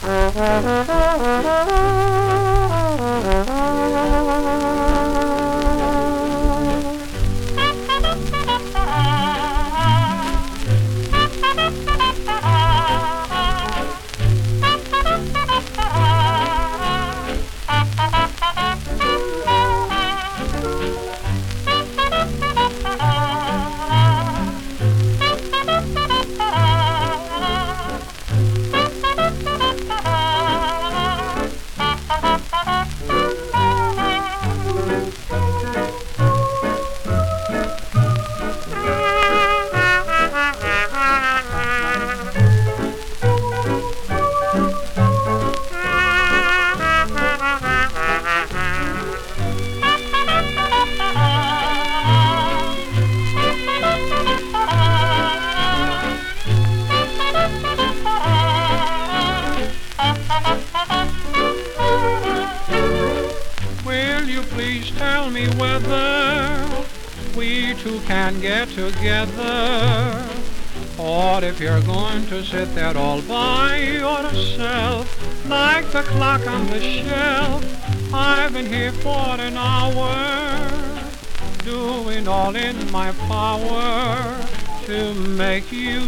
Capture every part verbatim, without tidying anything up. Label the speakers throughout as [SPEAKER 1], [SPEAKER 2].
[SPEAKER 1] Will you please tell me whether we two can get together? Or if you're going to sit there all by yourself, like the clock on the shelf. I've been here for an hour, doing all in my power to make you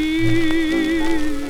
[SPEAKER 1] be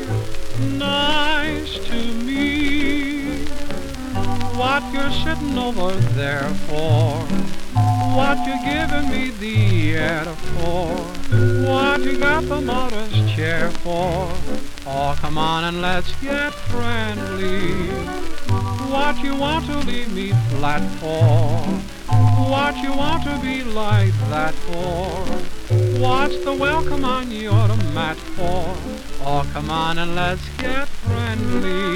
[SPEAKER 1] nice to me. What you're sitting over there for? What you giving me the air for? What you got the motor's chair for? Oh, come on and let's get friendly. What you want to leave me flat for? What you want to be like that for? What's the welcome on your mat for? Oh, come on and let's get friendly.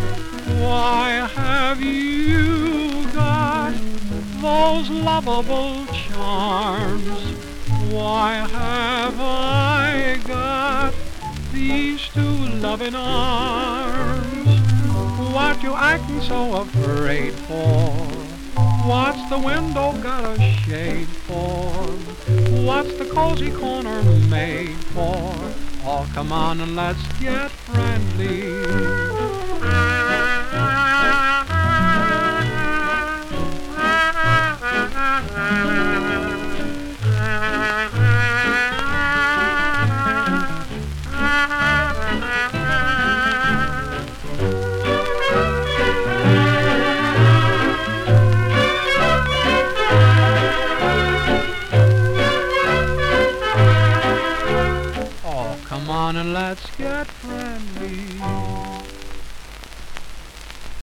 [SPEAKER 1] Why have you got those lovable charms? Why have I got these two loving arms? What you acting so afraid for? What's the window got a shade for? What's the cozy corner made for? Oh, come on and let's get friendly.